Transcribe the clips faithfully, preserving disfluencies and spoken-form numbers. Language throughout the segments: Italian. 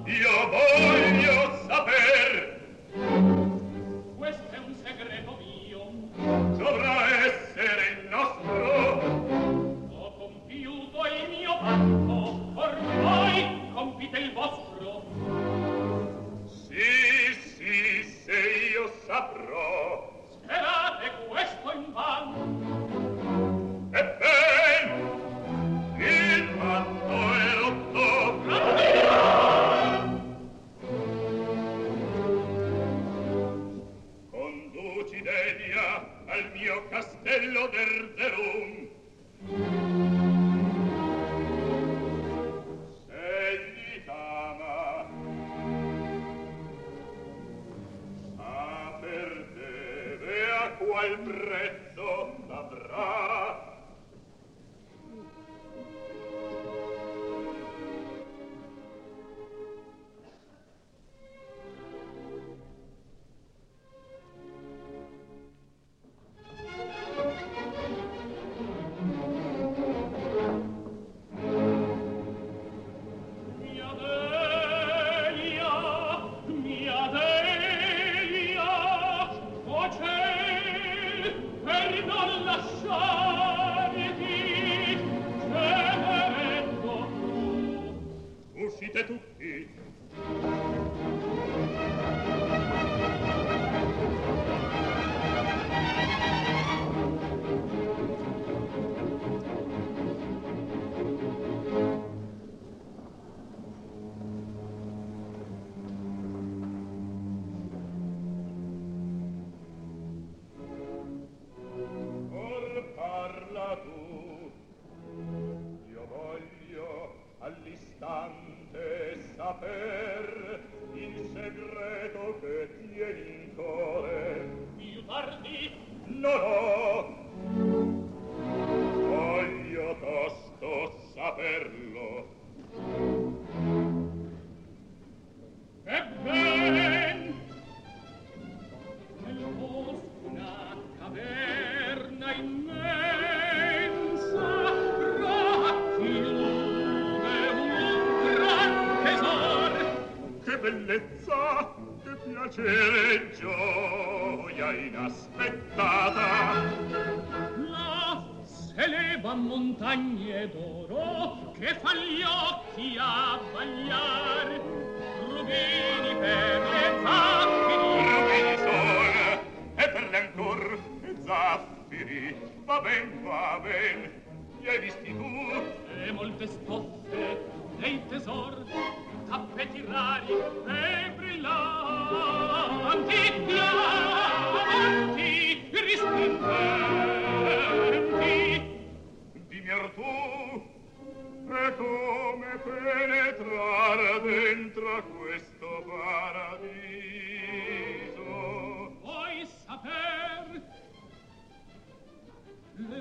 io voglio saper. Questo è un segreto mio. Dovrà essere il nostro. Ho compiuto il mio patto, ormai compite il vostro. Sì, sì, se io saprò. Sperate questo invano. Ebbene, il patto è rotto. Conduci Delia al mio castello d'Erzerum. Egli t'ama. Saper deve a qual prezzo l'avrà. Mia Delia, mia Delia, o ciel, per non lasciarti, temerendo tu. Uscite tutti. Or parla tu. Io voglio all'istante saper il segreto che tieni in cuore. Più tardi, No, no. Voglio tosto saperlo. ebben, nel bosco una caverna immensa racchiude un gran tesor. Che bellezza, che piacere e gioia inaspettata. Là s'elevan montagne d'oro che fa gli occhi abbagliar, rubini, perle, zaffiri. Rubini sol e perle ancor e zaffiri. Va ben, va ben. Li hai visti tu? E molte stoffe dei tesor, tappeti rari e brillanti, diamanti risplendenti. Dimmi or tu, e come penetrar dentro a questo paradiso? Vuoi saper le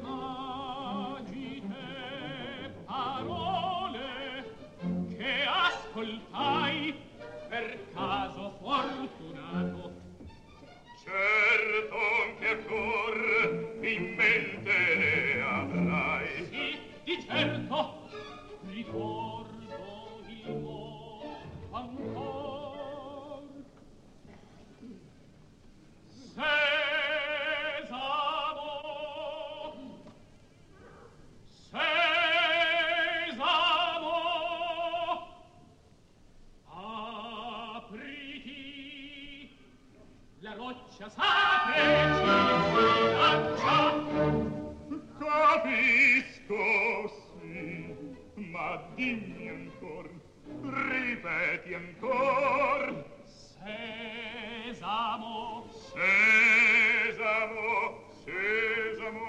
magiche parole che ascoltai per caso fortunato? Certo che ancor in mente le avrai. Sì, di certo, ricordo il modo ancor. Sesamo, Sesamo, apriti, la roccia s'apre, ci lancia. Capisco, sì, ma dimmi ancor, ripeti ancor. Sesamo, Sesamo, sesamo,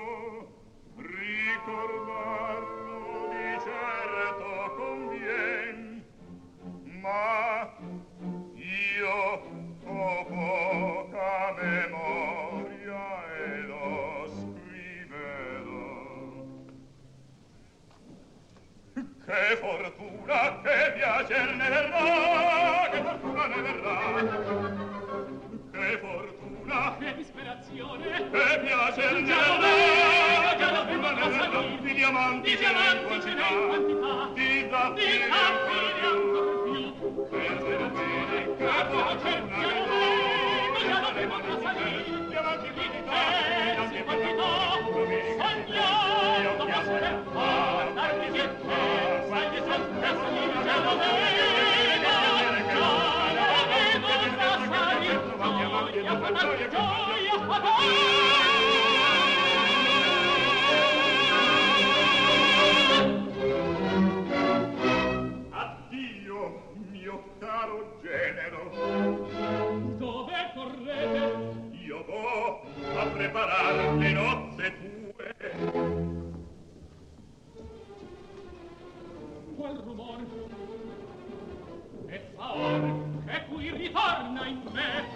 ricordarlo di certo convien, ma io ho poca memoria e lo scriverò. Che fortuna, che piacer ne verrà, che fortuna ne verrà. Che fortuna, che disperazione, che piacer ne Già verrà, che dov'è? fortuna ne verrà. Di diamanti, di diamanti ce n'è in quantità, di di zaffiri zaffiri ancor più. per te Abbiamo cerchiamo bene, non avevo da salire. Gli avanti di te, si partitò, sognando da sera, a darmi di te, sai che sempre salire, già lo vedo, già lo vedo da salire, gioia, gioia, gioia, addio, mio caro genero. dove correte? Io vo a preparar le nozze tue. Qual rumor? E fa or che qui ritorna in me.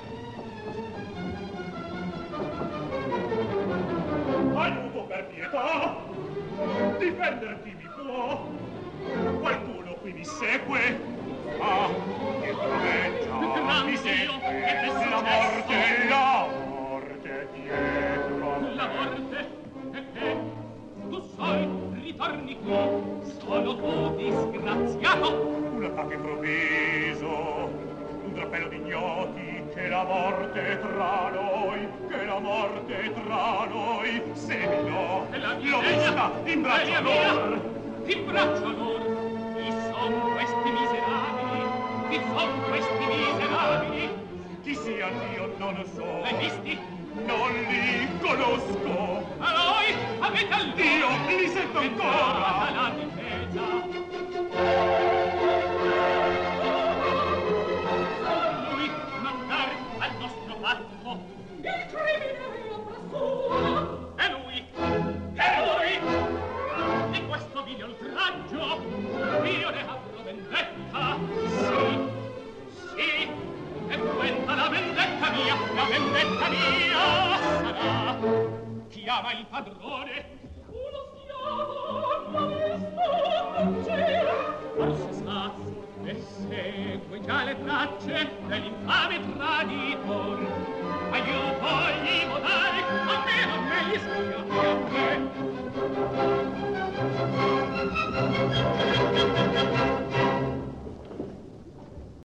Aiuto per pietà, difenderti mi può. Qualcuno qui mi segue. Ah, che troveggia mi segue. La morte, la morte dietro. La morte? E che? Tu soli ritorni qui. Sono tu disgraziato. Un attacco improvviso, un drappello d'ignoti, che la morte tra noi, che la morte tra noi seminò. E la L'ho miseria, vista in braccio e a mia, lor. in braccio a lor. Chi son questi miserabili? Chi son questi miserabili? Chi sia Dio non so. L'hai visti? Non li conosco. A noi avete al Dio, li sento ancora. la difesa. Lui mandare al nostro patto il crimine è opera sua. E lui, e lui, di questo vile oltraggio io ne avrò vendetta. Sì, sì, e questa la vendetta mia, la vendetta mia sarà. Chiama il padrone. Uno schiavo, non mi sta forse sa, e segue già le tracce dell'infame traditor. Aiuto gli modali, a me, a me, gli schiavi, a me.